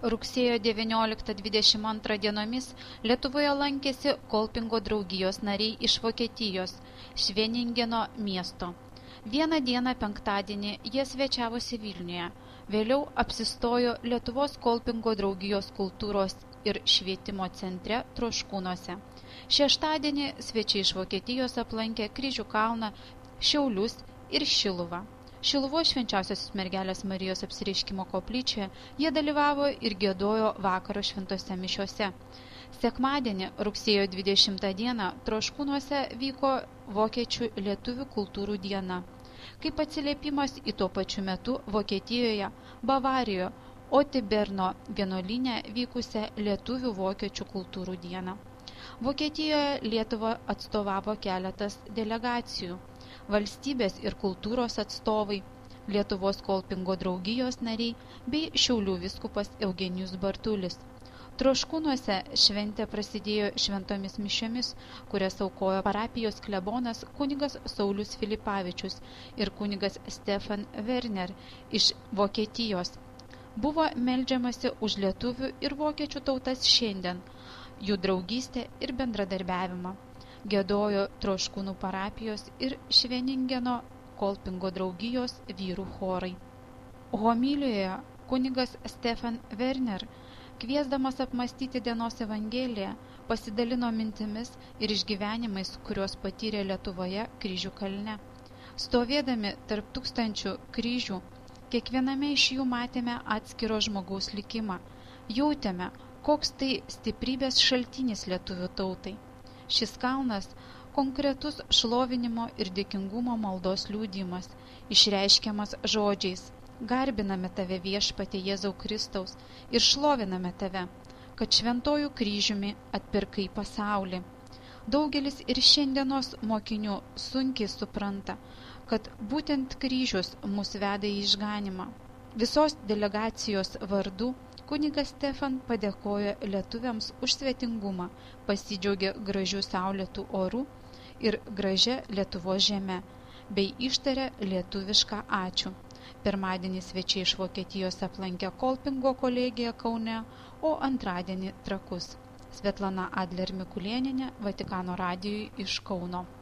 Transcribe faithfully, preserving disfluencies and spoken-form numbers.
rugsėjo devynioliktą dvidešimt antrą dienomis Lietuvoje lankėsi Kolpingo draugijos nariai iš Vokietijos, Šveningeno miesto. Vieną dieną penktadienį jie svečiavosi Vilniuje, vėliau apsistojo Lietuvos Kolpingo draugijos kultūros ir švietimo centre Troškūnuose. Šeštadienį svečiai iš Vokietijos aplankė Kryžių kalną, Šiaulius ir Šiluvą. Šiluvos Švenčiausiosios mergelės Marijos apsireiškimo koplyčioje jie dalyvavo ir giedojo vakaro šventose mišiose. Sekmadienį, rugsėjo dvidešimtą dieną, Troškūnuose vyko Vokiečių lietuvių kultūrų diena, kaip atsiliepimas į tuo pačiu metu Vokietijoje, Bavarijoje, Otiberno vienuolyne vykusią lietuvių vokiečių kultūrų dieną. Vokietijoje Lietuvą atstovavo keletas delegacijų. Valstybės ir kultūros atstovai, Lietuvos Kolpingo draugijos nariai bei Šiaulių vyskupas Eugenijus Bartulis. Troškūnuose šventė prasidėjo šventomis mišiomis, kurias aukojo parapijos klebonas kunigas Saulius Filipavičius ir kunigas Stefan Werner iš Vokietijos. Buvo meldžiamasi už lietuvių ir vokiečių tautas šiandien, jų draugystę ir bendradarbiavimą. Giedojo Troškūnų parapijos ir Šveningeno Kolpingo draugijos vyrų chorai. Homilijoje kunigas Stefan Werner, kviesdamas apmąstyti dienos evangeliją, pasidalino mintimis ir išgyvenimais, kuriuos patyrė Lietuvoje Kryžių kalne. Stovėdami tarp tūkstančių kryžių, kiekviename iš jų matėme atskiro žmogaus likimą. Jautėme, koks tai stiprybės šaltinis lietuvių tautai. Šis kalnas konkretus šlovinimo ir dėkingumo maldos liudijimas, išreiškiamas žodžiais: garbiname tave viešpatie Jėzau Kristaus ir šloviname tave, kad šventojų kryžiumi atpirkai pasaulį. Daugelis ir šiandienos mokinių sunkiai supranta, kad būtent kryžius mus veda į išganimą. Visos delegacijos vardu kunigas Stefan padėkojo lietuviams už svetingumą, pasidžiaugė gražių saulėtų orų ir gražia Lietuvos žeme, bei ištarė lietuvišką ačiū. Pirmadienį svečiai iš Vokietijos aplankė Kolpingo kolegiją Kaune, o antradienį Trakus. Svetlana Adler Mikulėnienė, Vatikano radijui iš Kauno.